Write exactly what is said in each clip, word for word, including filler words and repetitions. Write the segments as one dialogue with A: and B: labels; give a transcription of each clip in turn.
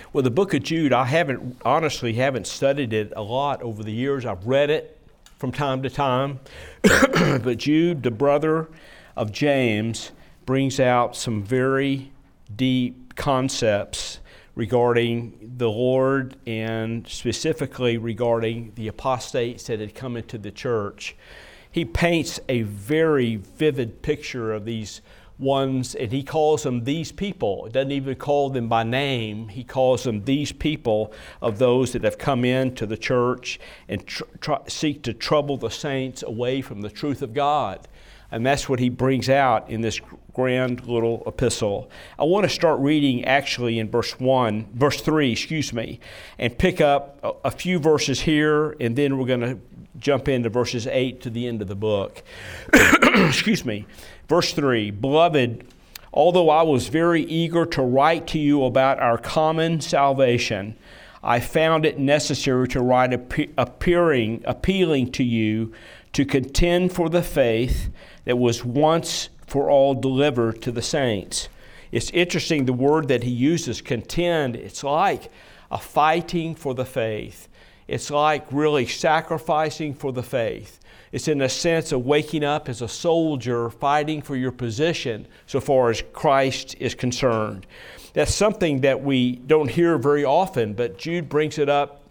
A: Well, the book of Jude, I haven't, honestly haven't studied it a lot over the years. I've read it from time to time. But Jude, the brother of James, brings out some very deep concepts regarding the Lord and specifically regarding the apostates that had come into the church. He paints a very vivid picture of these ones, and he calls them these people. It doesn't even call them by name. He calls them these people of those that have come into the church and tr- tr- seek to trouble the saints away from the truth of God. And that's what he brings out in this grand little epistle. I want to start reading actually in verse one, verse three, excuse me, and pick up a, a few verses here, and then we're going to jump into verses eight to the end of the book. Excuse me. Verse three, Beloved, although I was very eager to write to you about our common salvation, I found it necessary to write appe- appearing, appealing to you to contend for the faith that was once for all delivered to the saints. It's interesting, the word that he uses, contend, it's like a fighting for the faith. It's like really sacrificing for the faith. It's in a sense of waking up as a soldier fighting for your position so far as Christ is concerned. That's something that we don't hear very often, but Jude brings it up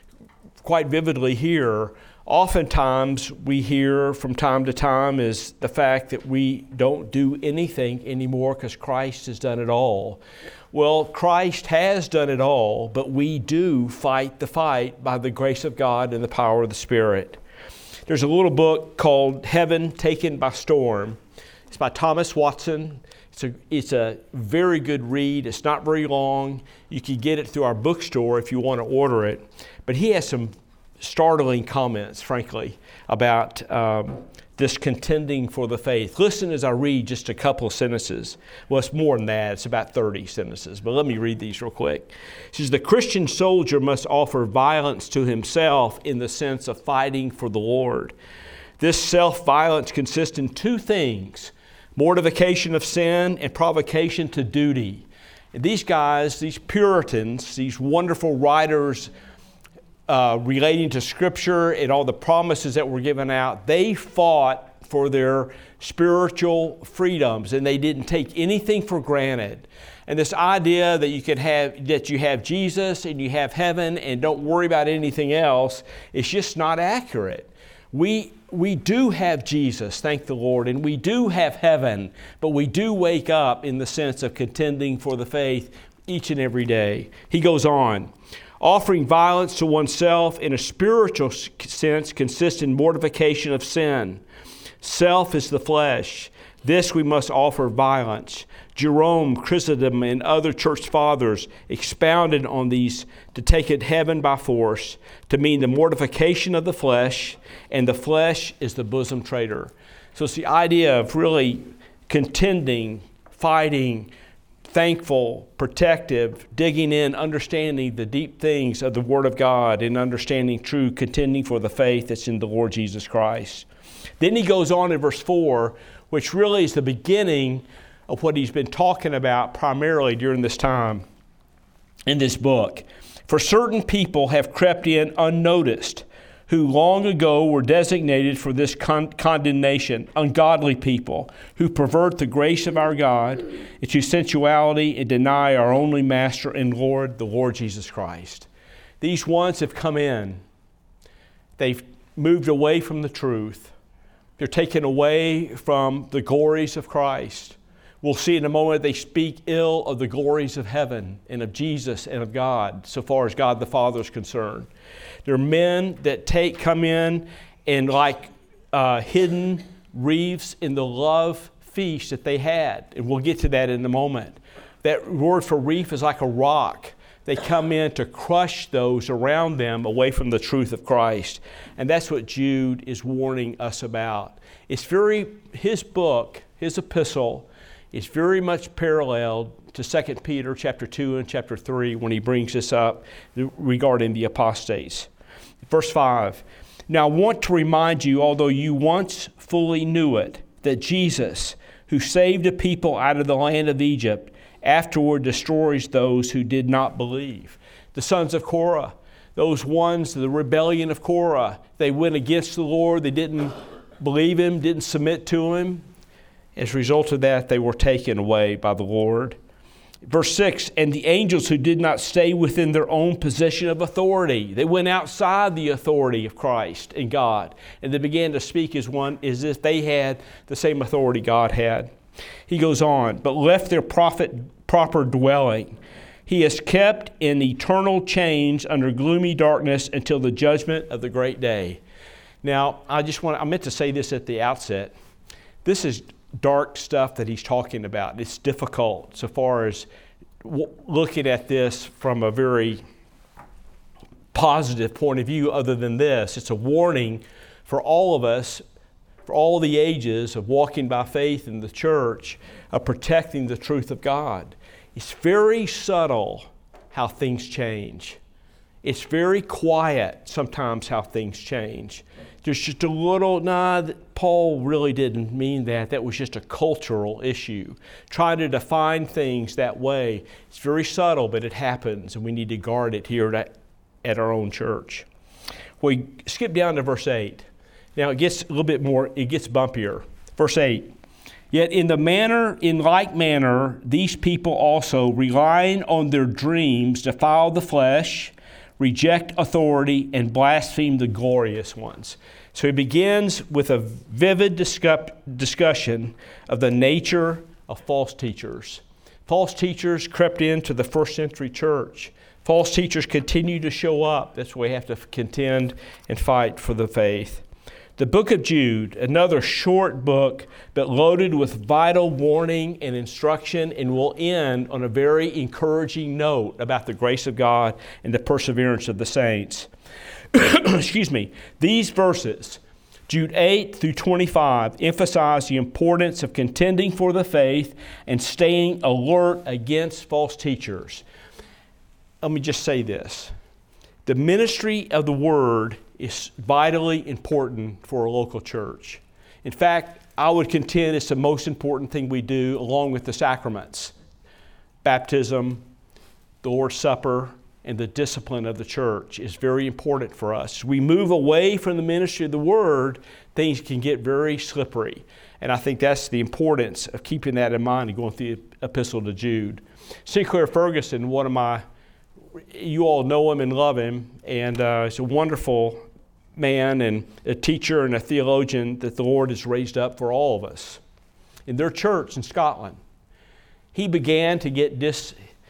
A: quite vividly here. Oftentimes we hear from time to time is the fact that we don't do anything anymore because Christ has done it all. Well, Christ has done it all, but we do fight the fight by the grace of God and the power of the Spirit. There's a little book called Heaven Taken by Storm. It's by Thomas Watson. It's a, it's a very good read. It's not very long. You can get it through our bookstore if you want to order it. But he has some startling comments, frankly, about um, this contending for the faith. Listen as I read just a couple of sentences. Well, it's more than that. It's about thirty sentences. But let me read these real quick. It says, The Christian soldier must offer violence to himself in the sense of fighting for the Lord. This self-violence consists in two things: mortification of sin and provocation to duty. And these guys, these Puritans, these wonderful writers Uh, relating to Scripture and all the promises that were given out, they fought for their spiritual freedoms, and they didn't take anything for granted. And this idea that you could have, that you have Jesus and you have heaven and don't worry about anything else is just not accurate. We we do have Jesus, thank the Lord, and we do have heaven, but we do wake up in the sense of contending for the faith each and every day. He goes on. Offering violence to oneself in a spiritual sense consists in mortification of sin. Self is the flesh. This we must offer violence. Jerome, Chrysostom, and other church fathers expounded on these to take it heaven by force, to mean the mortification of the flesh, and the flesh is the bosom traitor. So it's the idea of really contending, fighting, thankful, protective, digging in, understanding the deep things of the Word of God and understanding true, contending for the faith that's in the Lord Jesus Christ. Then he goes on in verse four, which really is the beginning of what he's been talking about primarily during this time in this book. For certain people have crept in unnoticed, who long ago were designated for this con- condemnation, ungodly people who pervert the grace of our God into sensuality and deny our only Master and Lord, the Lord Jesus Christ. These ones have come in. They've moved away from the truth. They're taken away from the glories of Christ. We'll see in a moment they speak ill of the glories of heaven and of Jesus and of God, so far as God the Father is concerned. There are men that take, come in and like uh, hidden reefs in the love feast that they had. And we'll get to that in a moment. That word for reef is like a rock. They come in to crush those around them away from the truth of Christ. And that's what Jude is warning us about. It's very, his book, his epistle, is very much paralleled to Second Peter chapter two and chapter three when he brings this up regarding the apostates. Verse five, Now I want to remind you, although you once fully knew it, that Jesus, who saved a people out of the land of Egypt, afterward destroys those who did not believe. The sons of Korah, those ones, the rebellion of Korah, they went against the Lord. They didn't believe Him, didn't submit to Him. As a result of that, they were taken away by the Lord. Verse six, and the angels who did not stay within their own position of authority. They went outside the authority of Christ and God, and they began to speak as one, as if they had the same authority God had. He goes on, but left their prophet, proper dwelling. He is kept in eternal chains under gloomy darkness until the judgment of the great day. Now, I just want, I meant to say this at the outset. This is dark stuff that he's talking about. It's difficult so far as w- looking at this from a very positive point of view other than this. It's a warning for all of us, for all the ages of walking by faith in the church, of protecting the truth of God. It's very subtle how things change. It's very quiet sometimes how things change. There's just a little, nah, Paul really didn't mean that. That was just a cultural issue. Trying to define things that way, it's very subtle, but it happens, and we need to guard it here at, at our own church. We skip down to verse eight. Now it gets a little bit more, it gets bumpier. Verse eight. Yet in the manner, in like manner, these people also, relying on their dreams, defile the flesh, reject authority, and blaspheme the glorious ones. So he begins with a vivid discuss, discussion of the nature of false teachers. False teachers crept into the first century church. False teachers continue to show up. That's why we have to contend and fight for the faith. The book of Jude, another short book, but loaded with vital warning and instruction, and will end on a very encouraging note about the grace of God and the perseverance of the saints. Excuse me. These verses, Jude eight through twenty-five, emphasize the importance of contending for the faith and staying alert against false teachers. Let me just say this. The ministry of the Word is vitally important for a local church. In fact, I would contend it's the most important thing we do along with the sacraments. Baptism, the Lord's Supper, and the discipline of the church is very important for us. As we move away from the ministry of the Word, things can get very slippery. And I think that's the importance of keeping that in mind and going through the Epistle to Jude. Sinclair Ferguson, one of my You all know him and love him, and uh, he's a wonderful man and a teacher and a theologian that the Lord has raised up for all of us. In their church in Scotland, he began to get dis-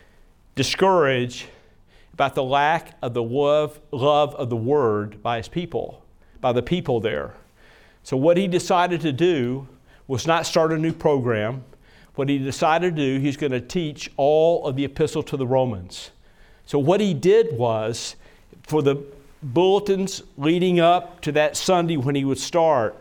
A: discouraged about the lack of the love, love of the Word by his people, by the people there. So what he decided to do was not start a new program. What he decided to do, he's going to teach all of the Epistle to the Romans. So what he did was, for the bulletins leading up to that Sunday when he would start,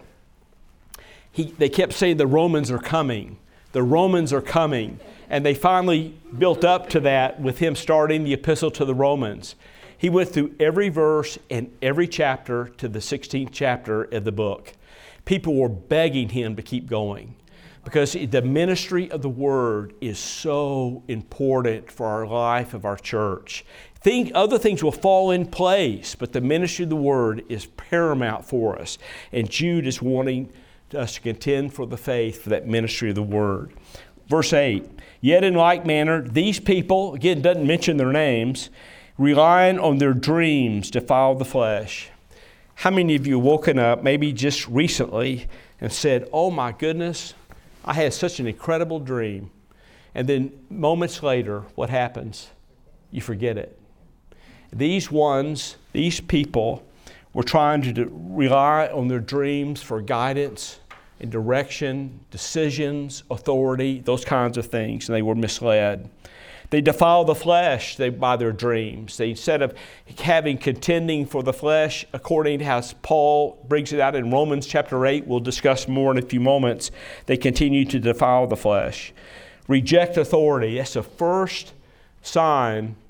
A: he, they kept saying the Romans are coming. The Romans are coming. And they finally built up to that with him starting the Epistle to the Romans. He went through every verse and every chapter to the sixteenth chapter of the book. People were begging him to keep going, because the ministry of the Word is so important for our life of our church. Think other things will fall in place, but the ministry of the Word is paramount for us. And Jude is wanting us to contend for the faith, for that ministry of the Word. Verse eight, yet in like manner, these people, again, doesn't mention their names, relying on their dreams, defile the flesh. How many of you have woken up, maybe just recently, and said, oh my goodness, I had such an incredible dream. And then moments later, what happens? You forget it. These ones, these people, were trying to do, rely on their dreams for guidance and direction, decisions, authority, those kinds of things, and they were misled. They defile the flesh they, by their dreams. They, instead of having contending for the flesh, according to how Paul brings it out in Romans chapter eight, we'll discuss more in a few moments, they continue to defile the flesh. Reject authority. That's the first sign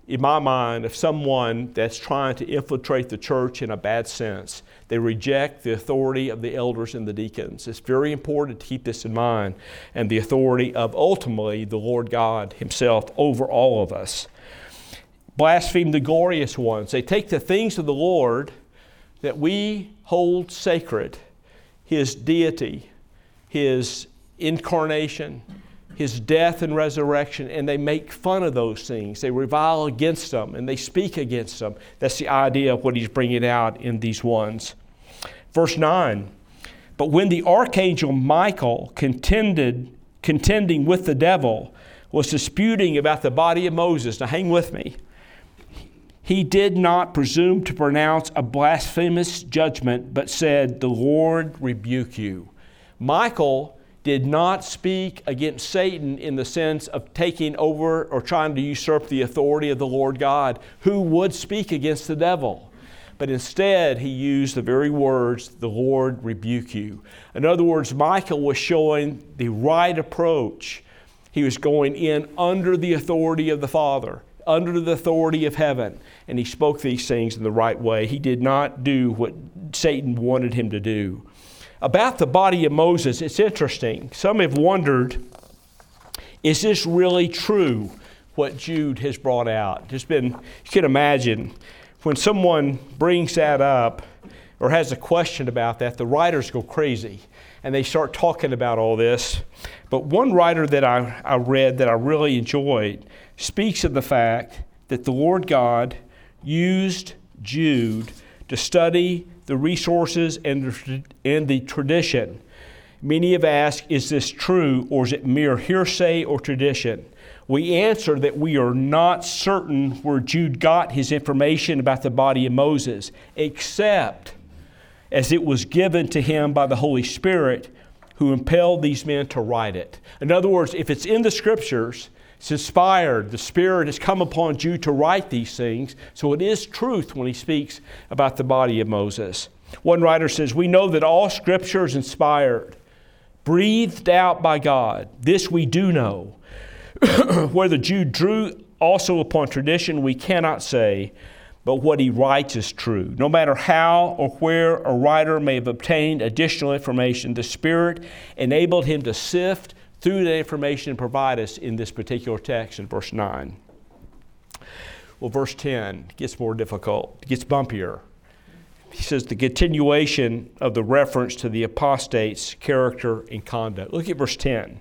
A: in my mind, of someone that's trying to infiltrate the church in a bad sense. They reject the authority of the elders and the deacons. It's very important to keep this in mind, and the authority of ultimately the Lord God himself over all of us. Blaspheme the glorious ones. They take the things of the Lord that we hold sacred, his deity, his incarnation, his death and resurrection, and they make fun of those things. They revile against them, and they speak against them. That's the idea of what he's bringing out in these ones. Verse nine, but when the archangel Michael contended, contending with the devil, was disputing about the body of Moses, now hang with me, he did not presume to pronounce a blasphemous judgment, but said, the Lord rebuke you. Michael did not speak against Satan in the sense of taking over or trying to usurp the authority of the Lord God, who would speak against the devil. But instead, he used the very words, the Lord rebuke you. In other words, Michael was showing the right approach. He was going in under the authority of the Father, under the authority of heaven, and he spoke these things in the right way. He did not do what Satan wanted him to do. About the body of Moses, it's interesting. Some have wondered, is this really true, what Jude has brought out? Just been, you can imagine, when someone brings that up or has a question about that, the writers go crazy and they start talking about all this. But one writer that I, I read that I really enjoyed speaks of the fact that the Lord God used Jude to study the resources and the, and the tradition. Many have asked, is this true, or is it mere hearsay or tradition? We answer that we are not certain where Jude got his information about the body of Moses, except as it was given to him by the Holy Spirit, who impelled these men to write it. In other words, if it's in the Scriptures, it's inspired. The Spirit has come upon Jude to write these things, so it is truth when he speaks about the body of Moses. One writer says, we know that all Scripture is inspired, breathed out by God. This we do know. Whether Jude drew also upon tradition, we cannot say, but what he writes is true. No matter how or where a writer may have obtained additional information, the Spirit enabled him to sift through that information and provide us in this particular text in verse nine. Well, verse ten gets more difficult, it gets bumpier. He says the continuation of the reference to the apostate's character and conduct. Look at verse ten.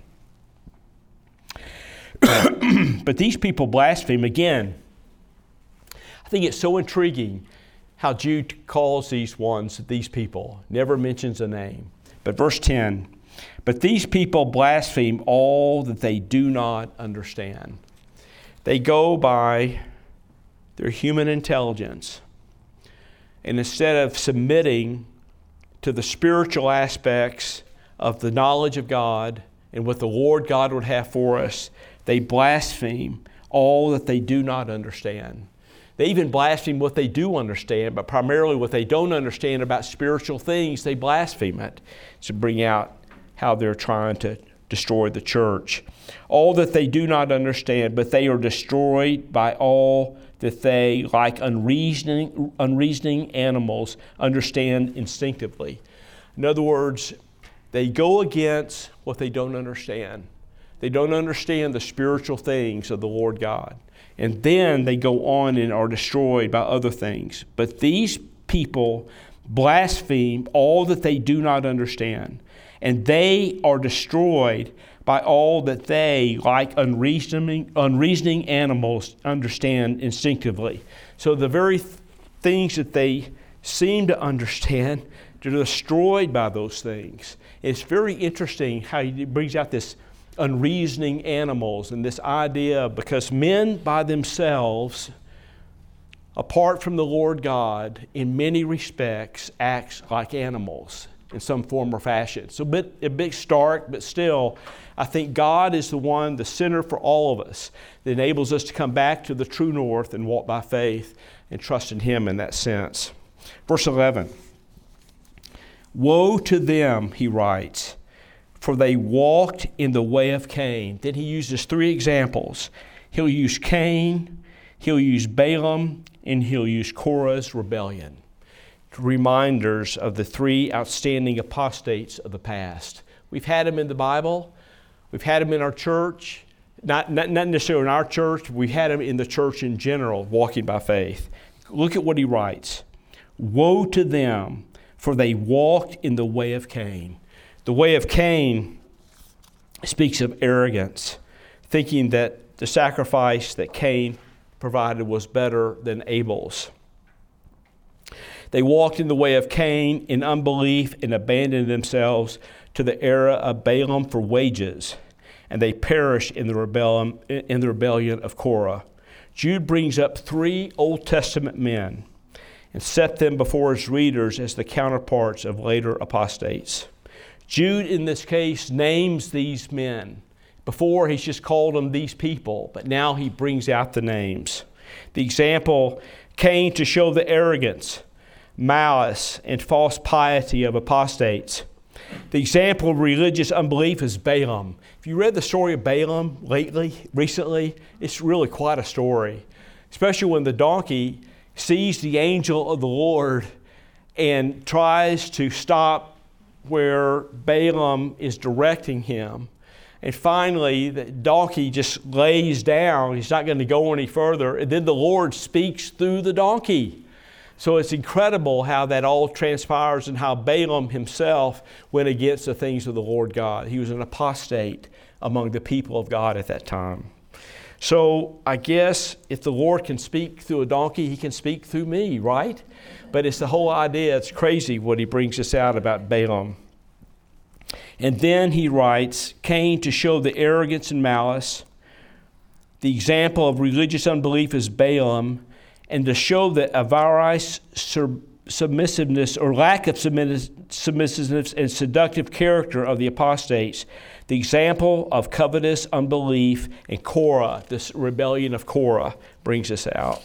A: But these people blaspheme again. I think it's so intriguing how Jude calls these ones, these people, never mentions a name. But verse ten, but these people blaspheme all that they do not understand. They go by their human intelligence. And instead of submitting to the spiritual aspects of the knowledge of God and what the Lord God would have for us, they blaspheme all that they do not understand. They even blaspheme what they do understand, but primarily what they don't understand about spiritual things, they blaspheme it to bring out how they're trying to destroy the church. All that they do not understand, but they are destroyed by all that they, like unreasoning, unreasoning animals, understand instinctively. In other words, they go against what they don't understand. They don't understand the spiritual things of the Lord God. And then they go on and are destroyed by other things. But these people blaspheme all that they do not understand. And they are destroyed by all that they, like unreasoning, unreasoning animals, understand instinctively. So the very th- things that they seem to understand, they're destroyed by those things. It's very interesting how he brings out this unreasoning animals and this idea, because men by themselves, apart from the Lord God, in many respects acts like animals in some form or fashion. So a bit, a bit stark, but still, I think God is the one, the center for all of us, that enables us to come back to the true north and walk by faith and trust in Him in that sense. Verse eleven, woe to them, he writes, for they walked in the way of Cain. Then he uses three examples. He'll use Cain, He'll use Balaam, and he'll use Korah's rebellion. Reminders of the three outstanding apostates of the past. We've had them in the Bible. We've had them in our church. Not, not, not necessarily in our church. We've had them in the church in general, walking by faith. Look at what he writes. Woe to them, for they walked in the way of Cain. The way of Cain speaks of arrogance, thinking that the sacrifice that Cain provided was better than Abel's. They walked in the way of Cain in unbelief and abandoned themselves to the era of Balaam for wages, and they perished in the rebellion, in the rebellion of Korah. Jude brings up three Old Testament men and set them before his readers as the counterparts of later apostates. Jude, in this case, names these men. Before, he's just called them these people, but now he brings out the names. The example, Cain, to show the arrogance, malice, and false piety of apostates. The example of religious unbelief is Balaam. If you read the story of Balaam lately, recently, it's really quite a story, especially when the donkey sees the angel of the Lord and tries to stop where Balaam is directing him. And finally, the donkey just lays down. He's not going to go any further. And then the Lord speaks through the donkey. So it's incredible how that all transpires and how Balaam himself went against the things of the Lord God. He was an apostate among the people of God at that time. So I guess if the Lord can speak through a donkey, he can speak through me, right? But it's the whole idea. It's crazy what he brings us out about Balaam. And then he writes, Cain, to show the arrogance and malice. The example of religious unbelief is Balaam, and to show the avarice, submissiveness, or lack of submissiveness and seductive character of the apostates. The example of covetous unbelief, and Korah, this rebellion of Korah, brings us out.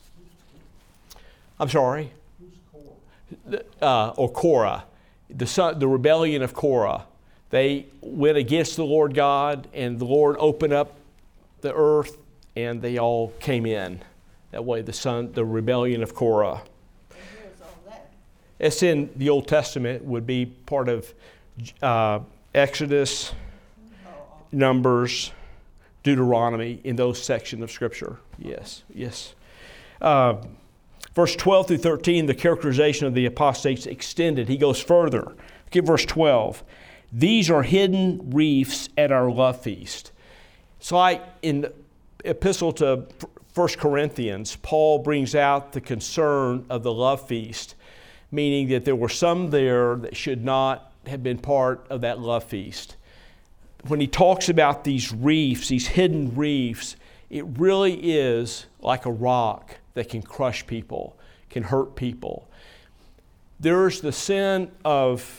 A: I'm sorry? Who's Korah? Uh, or Korah, the, son, the rebellion of Korah. They went against the Lord God, and the Lord opened up the earth, and they all came in. That way, the son, the rebellion of Korah.
B: Where's all that?
A: It's in the Old Testament, would be part of uh, Exodus, Numbers, Deuteronomy, in those sections of Scripture. Yes, yes. Uh, verse twelve through thirteen, the characterization of the apostates extended. He goes further. Look at verse twelve. These are hidden reefs at our love feast. It's like in the epistle to First Corinthians, Paul brings out the concern of the love feast, meaning that there were some there that should not have been part of that love feast. When he talks about these reefs, these hidden reefs, it really is like a rock that can crush people, can hurt people. There's the sin of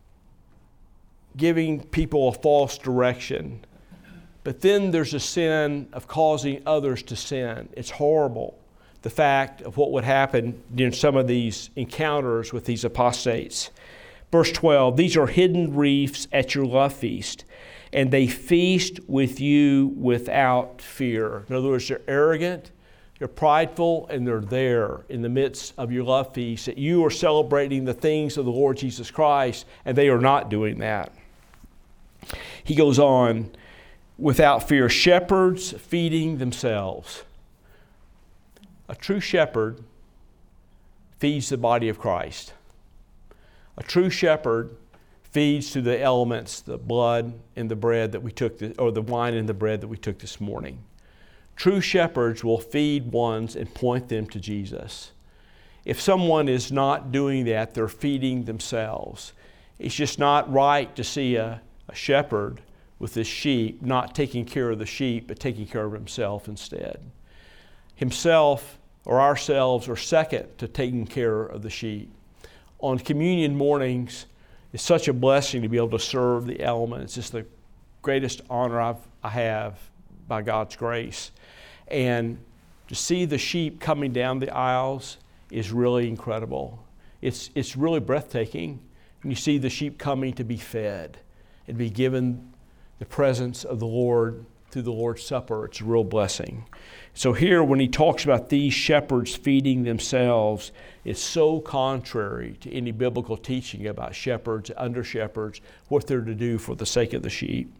A: giving people a false direction. But then there's a sin of causing others to sin. It's horrible, the fact of what would happen during some of these encounters with these apostates. Verse twelve, these are hidden reefs at your love feast, and they feast with you without fear. In other words, they're arrogant, they're prideful, and they're there in the midst of your love feast, that you are celebrating the things of the Lord Jesus Christ, and they are not doing that. He goes on, without fear, shepherds feeding themselves. A true shepherd feeds the body of Christ. A true shepherd feeds to the elements, the blood and the bread that we took, or the wine and the bread that we took this morning. True shepherds will feed ones and point them to Jesus. If someone is not doing that, they're feeding themselves. It's just not right to see a, a shepherd with his sheep not taking care of the sheep, but taking care of himself instead. Himself or ourselves are second to taking care of the sheep. On communion mornings, it's such a blessing to be able to serve the element. It's just the greatest honor I've, I have by God's grace. And to see the sheep coming down the aisles is really incredible. It's, it's really breathtaking when you see the sheep coming to be fed and be given the presence of the Lord through the Lord's Supper. It's a real blessing. So here, when he talks about these shepherds feeding themselves, it's so contrary to any biblical teaching about shepherds, under shepherds, what they're to do for the sake of the sheep.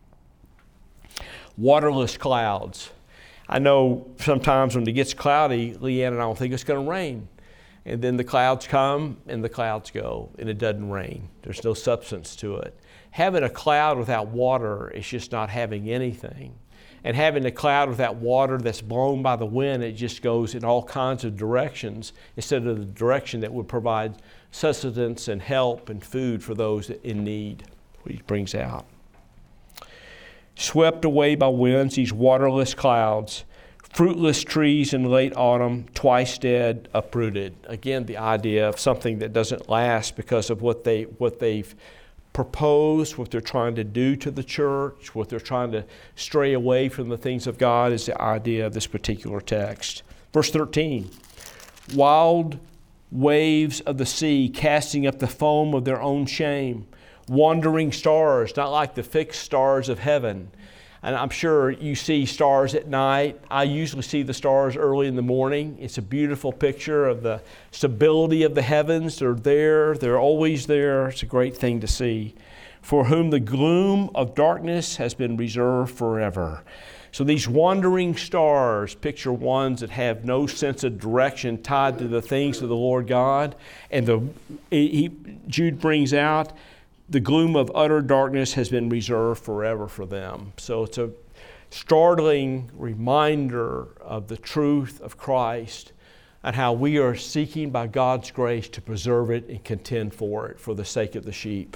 A: Waterless clouds. I know sometimes when it gets cloudy, Leanne and I don't think it's going to rain. And then the clouds come and the clouds go, and it doesn't rain. There's no substance to it. Having a cloud without water is just not having anything. And having a cloud without water that's blown by the wind, it just goes in all kinds of directions instead of the direction that would provide sustenance and help and food for those in need, what he brings out. Swept away by winds, these waterless clouds, fruitless trees in late autumn, twice dead, uprooted. Again, the idea of something that doesn't last because of what they what they've proposed, what they're trying to do to the church, what they're trying to stray away from the things of God is the idea of this particular text. Verse thirteen, wild waves of the sea casting up the foam of their own shame, wandering stars, not like the fixed stars of heaven. And I'm sure you see stars at night. I usually see the stars early in the morning. It's a beautiful picture of the stability of the heavens. They're there. They're always there. It's a great thing to see. For whom the gloom of darkness has been reserved forever. So these wandering stars picture ones that have no sense of direction tied to the things of the Lord God. And the he, Jude brings out, the gloom of utter darkness has been reserved forever for them. So it's a startling reminder of the truth of Christ and how we are seeking by God's grace to preserve it and contend for it for the sake of the sheep.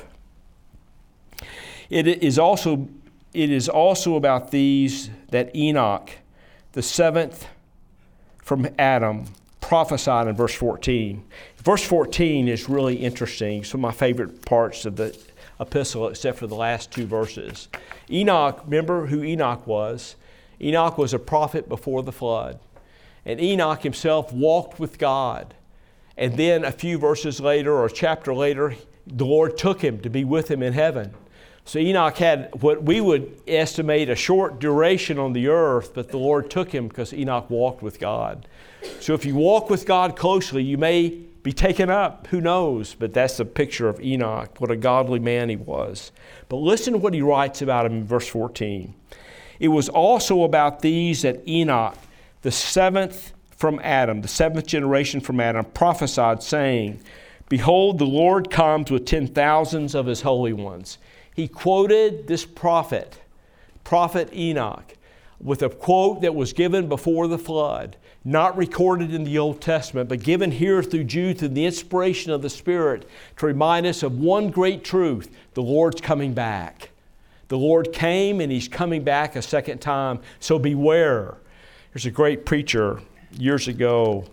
A: It is also, it is also about these that Enoch, the seventh from Adam, prophesied in verse fourteen. Verse fourteen is really interesting. It's one of my favorite parts of the epistle, except for the last two verses. Enoch, remember who Enoch was? Enoch was a prophet before the flood. And Enoch himself walked with God. And then a few verses later, or a chapter later, the Lord took him to be with him in heaven. So Enoch had what we would estimate a short duration on the earth, but the Lord took him because Enoch walked with God. So if you walk with God closely, you may be taken up. Who knows? But that's a picture of Enoch, what a godly man he was. But listen to what he writes about him in verse fourteen. It was also about these that Enoch, the seventh from Adam, the seventh generation from Adam, prophesied, saying, Behold, the Lord comes with ten thousands of his holy ones. He quoted this prophet, Prophet Enoch, with a quote that was given before the flood, not recorded in the Old Testament, but given here through Jude through the inspiration of the Spirit to remind us of one great truth: the Lord's coming back. The Lord came and He's coming back a second time, so beware. There's a great preacher years ago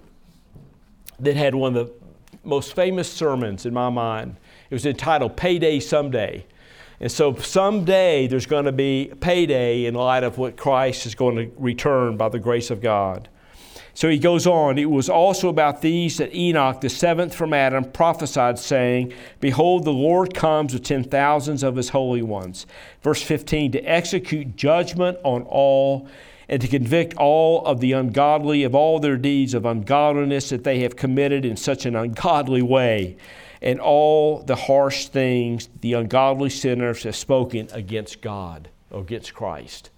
A: that had one of the most famous sermons in my mind. It was entitled Payday Someday. And so someday there's going to be payday in light of what Christ is going to return by the grace of God. So he goes on, it was also about these that Enoch, the seventh from Adam, prophesied, saying, Behold, the Lord comes with ten thousands of his holy ones. Verse fifteen, to execute judgment on all and to convict all of the ungodly of all their deeds of ungodliness that they have committed in such an ungodly way, and all the harsh things the ungodly sinners have spoken against God or against Christ.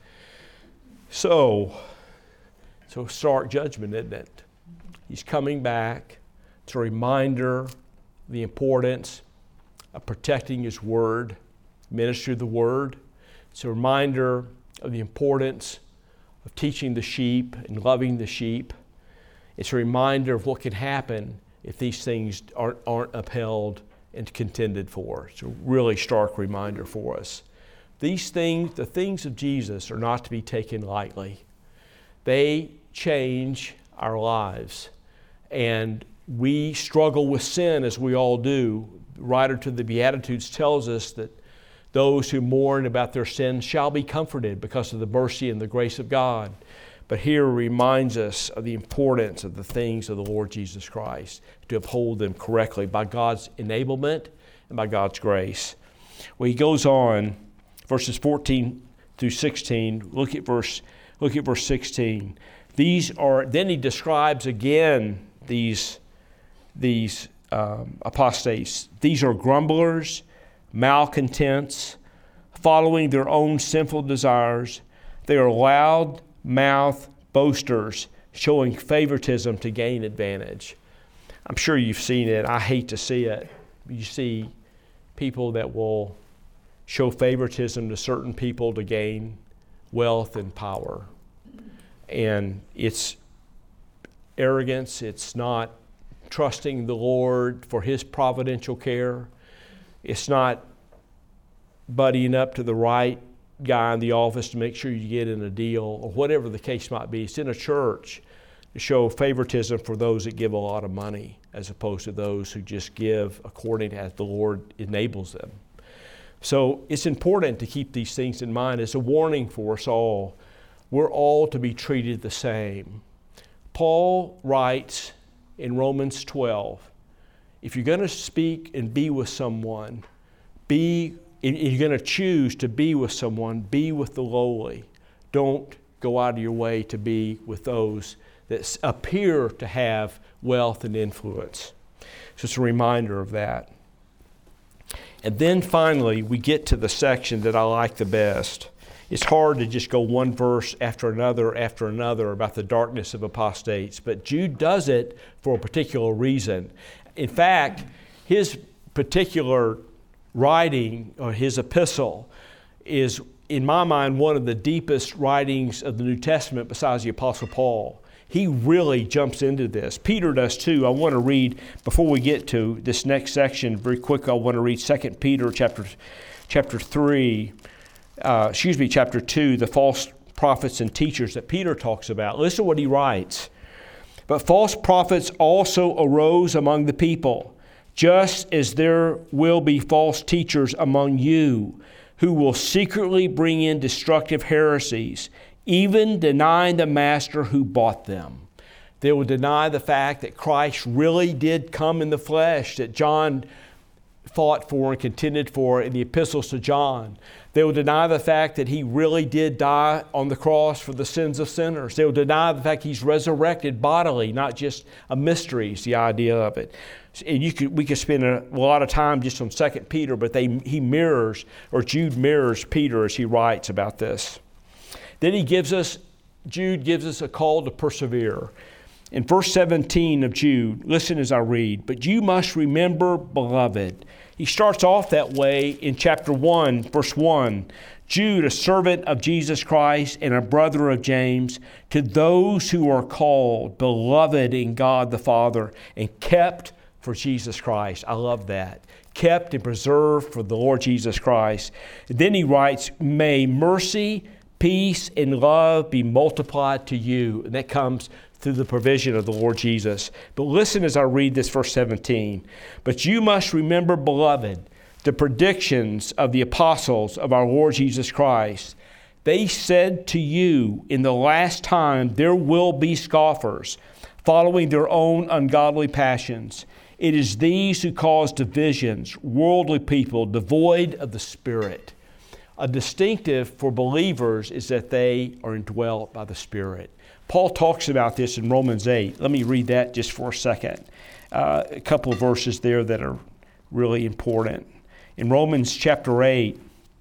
A: So, so stark judgment, isn't it? He's coming back. It's a reminder of the importance of protecting His Word, ministry of the Word. It's a reminder of the importance of teaching the sheep and loving the sheep. It's a reminder of what can happen if these things aren't, aren't upheld and contended for. It's a really stark reminder for us. These things, the things of Jesus, are not to be taken lightly. They change our lives. And we struggle with sin as we all do. The writer to the Beatitudes tells us that those who mourn about their sins shall be comforted because of the mercy and the grace of God. But here reminds us of the importance of the things of the Lord Jesus Christ, to uphold them correctly by God's enablement and by God's grace. Well, he goes on, verses fourteen through sixteen. Look at verse, look at verse sixteen. These are, then he describes again these, these um, apostates. These are grumblers, malcontents, following their own sinful desires. They are loud-mouthed boasters, showing favoritism to gain advantage. I'm sure you've seen it. I hate to see it. You see people that will show favoritism to certain people to gain wealth and power. And it's arrogance. It's not trusting the Lord for His providential care. It's not buddying up to the right guy in the office to make sure you get in a deal, or whatever the case might be. It's in a church to show favoritism for those that give a lot of money as opposed to those who just give according as the Lord enables them. So it's important to keep these things in mind. It's a warning for us all. We're all to be treated the same. Paul writes in Romans twelve, if you're going to speak and be with someone, be, and you're going to choose to be with someone, be with the lowly. Don't go out of your way to be with those that appear to have wealth and influence. So it's a reminder of that. And then finally, we get to the section that I like the best. It's hard to just go one verse after another after another about the darkness of apostates, but Jude does it for a particular reason. In fact, his particular writing, or his epistle, is, in my mind, one of the deepest writings of the New Testament besides the Apostle Paul. He really jumps into this. Peter does too. I want to read, before we get to this next section, very quick, I want to read Second Peter chapter, chapter three, uh, excuse me, chapter two, the false prophets and teachers that Peter talks about. Listen to what he writes. But false prophets also arose among the people, just as there will be false teachers among you, who will secretly bring in destructive heresies, even denying the master who bought them. They will deny the fact that Christ really did come in the flesh, that John fought for and contended for in the epistles to John. They will deny the fact that He really did die on the cross for the sins of sinners. They will deny the fact He's resurrected bodily, not just a mystery is the idea of it. And you could, we could spend a, a lot of time just on Second Peter, but they, he mirrors, or Jude mirrors Peter as he writes about this. Then he gives us, Jude gives us a call to persevere. In verse seventeen of Jude, listen as I read, but you must remember, beloved. He starts off that way in chapter one, verse one. Jude, a servant of Jesus Christ and a brother of James, to those who are called, beloved in God the Father, and kept for Jesus Christ. I love that. Kept and preserved for the Lord Jesus Christ. And then he writes, may mercy, peace, and love be multiplied to you. And that comes through the provision of the Lord Jesus. But listen as I read this verse seventeen. But you must remember, beloved, the predictions of the apostles of our Lord Jesus Christ. They said to you, in the last time there will be scoffers, following their own ungodly passions. It is these who cause divisions, worldly people, devoid of the Spirit. A distinctive for believers is that they are indwelt by the Spirit. Paul talks about this in Romans eight. Let me read that just for a second. Uh, a couple of verses there that are really important. In Romans chapter eight,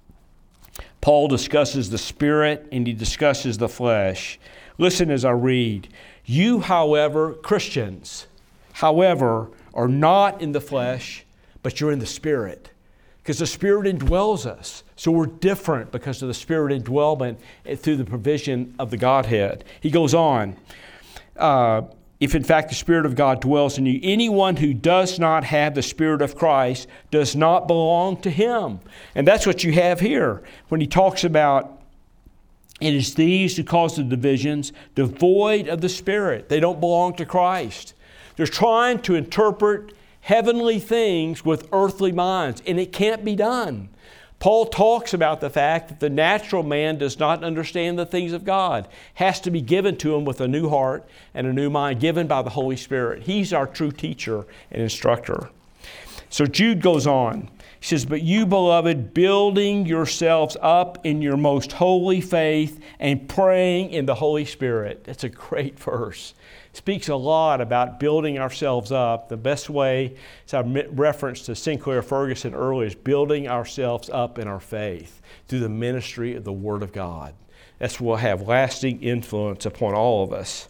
A: Paul discusses the Spirit and he discusses the flesh. Listen as I read. You, however, Christians, however, are not in the flesh, but you're in the Spirit. Because the Spirit indwells us. So we're different because of the Spirit indwellment through the provision of the Godhead. He goes on, uh, if in fact the Spirit of God dwells in you, anyone who does not have the Spirit of Christ does not belong to Him. And that's what you have here when he talks about it is these who cause the divisions, devoid of the Spirit. They don't belong to Christ. They're trying to interpret heavenly things with earthly minds, and it can't be done. Paul talks about the fact that the natural man does not understand the things of God. Has to be given to him with a new heart and a new mind, given by the Holy Spirit. He's our true teacher and instructor. So Jude goes on. He says, but you, beloved, building yourselves up in your most holy faith and praying in the Holy Spirit. That's a great verse. It speaks a lot about building ourselves up. The best way, as I referenced to Sinclair Ferguson earlier, is building ourselves up in our faith through the ministry of the Word of God. That's what will have lasting influence upon all of us.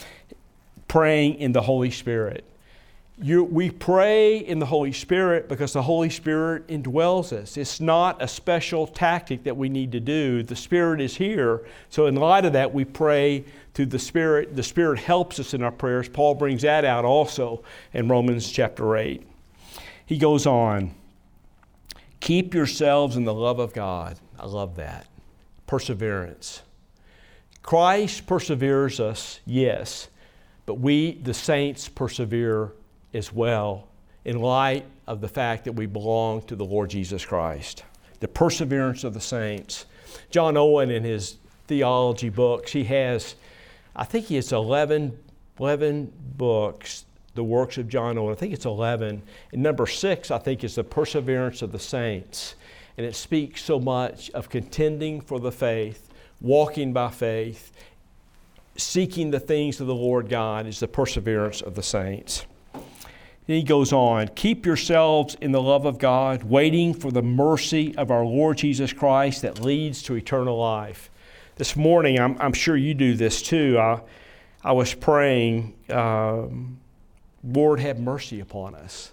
A: Praying in the Holy Spirit. You, we pray in the Holy Spirit because the Holy Spirit indwells us. It's not a special tactic that we need to do. The Spirit is here. So in light of that, we pray through the Spirit. The Spirit helps us in our prayers. Paul brings that out also in Romans chapter eight. He goes on, keep yourselves in the love of God. I love that. Perseverance. Christ perseveres us, yes, but we, the saints, persevere as well in light of the fact that we belong to the Lord Jesus Christ. The perseverance of the saints. John Owen, in his theology books, he has, I think he has eleven, eleven books, the works of John Owen. I think it's eleven. And number six, I think, is the perseverance of the saints. And it speaks so much of contending for the faith, walking by faith, seeking the things of the Lord God is the perseverance of the saints. Then he goes on, keep yourselves in the love of God, waiting for the mercy of our Lord Jesus Christ that leads to eternal life. This morning, I'm, I'm sure you do this too. I, I was praying, um, Lord, have mercy upon us.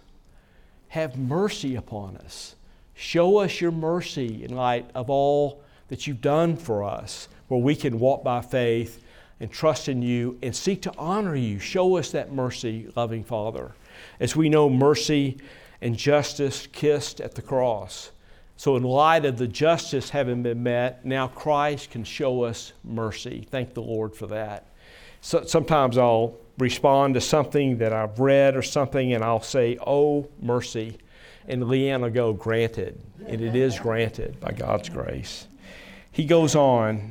A: Have mercy upon us. Show us your mercy in light of all that you've done for us, where we can walk by faith and trust in you and seek to honor you. Show us that mercy, loving Father. As we know, mercy and justice kissed at the cross. So in light of the justice having been met, now Christ can show us mercy. Thank the Lord for that. So sometimes I'll respond to something that I've read or something and I'll say, oh, mercy. And Leanne will go, granted. And it is granted by God's grace. He goes on,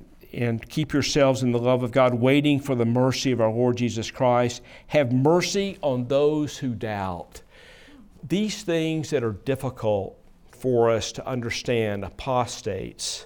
A: and keep yourselves in the love of God, waiting for the mercy of our Lord Jesus Christ. Have mercy on those who doubt. These things that are difficult for us to understand, apostates,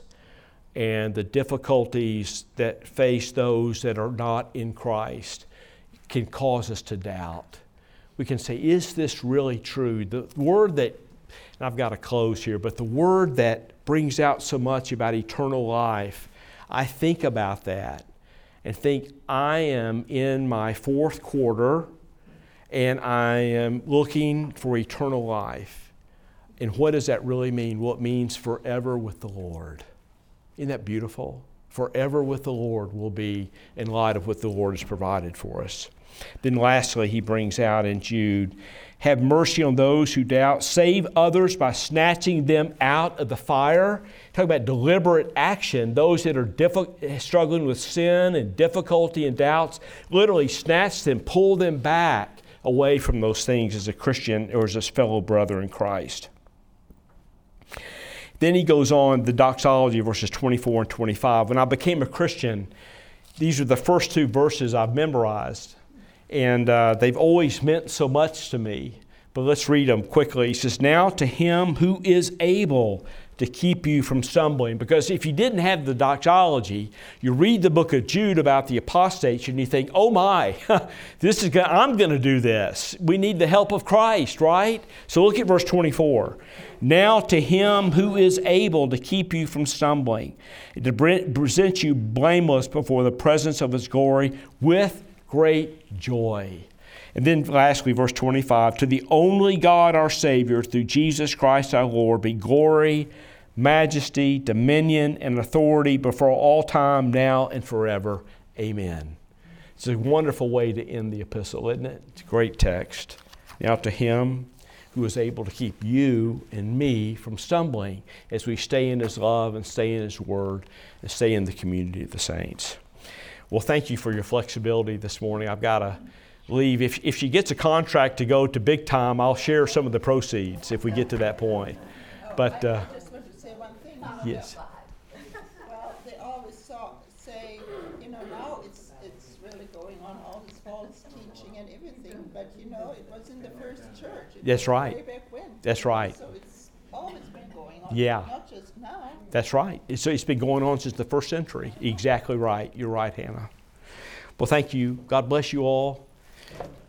A: and the difficulties that face those that are not in Christ, can cause us to doubt. We can say, is this really true? The word that, and I've got to close here, but the word that brings out so much about eternal life, I think about that and think I am in my fourth quarter and I am looking for eternal life. And what does that really mean? Well, it means forever with the Lord. Isn't that beautiful? Forever with the Lord will be in light of what the Lord has provided for us. Then lastly, he brings out in Jude, have mercy on those who doubt. Save others by snatching them out of the fire. Talk about deliberate action. Those that are diffi- struggling with sin and difficulty and doubts, literally snatch them, pull them back away from those things as a Christian or as a fellow brother in Christ. Then he goes on, the doxology, verses twenty-four and twenty-five. When I became a Christian, these are the first two verses I've memorized. And uh, they've always meant so much to me. But let's read them quickly. He says, now to him who is able to keep you from stumbling. Because if you didn't have the doxology, you read the book of Jude about the apostates and you think, oh my, this is gonna, I'm going to do this. We need the help of Christ, right? So look at verse twenty-four. Now to him who is able to keep you from stumbling, to present you blameless before the presence of his glory with great joy. And then lastly, verse twenty-five, to the only God our Savior, through Jesus Christ our Lord, be glory, majesty, dominion, and authority before all time, now and forever. Amen. It's a wonderful way to end the epistle, isn't it? It's a great text. Now to him who is able to keep you and me from stumbling as we stay in his love and stay in his word and stay in the community of the saints. Well, thank you for your flexibility this morning. I've got to leave. If, if she gets a contract to go to big time, I'll share some of the proceeds if we get to that point. But uh,
B: I just want to say one thing.
A: yes.
B: Well, they always saw, say, you know, now it's it's really going on, all this false teaching and everything. But, you know, it was in the first church. It
A: That's
B: was
A: right.
B: Way back when.
A: That's right.
B: So it's always been going on.
A: Yeah.
B: Not just now.
A: That's right. So it's been going on since the first century. Exactly right. You're right, Hannah. Well, thank you. God bless you all.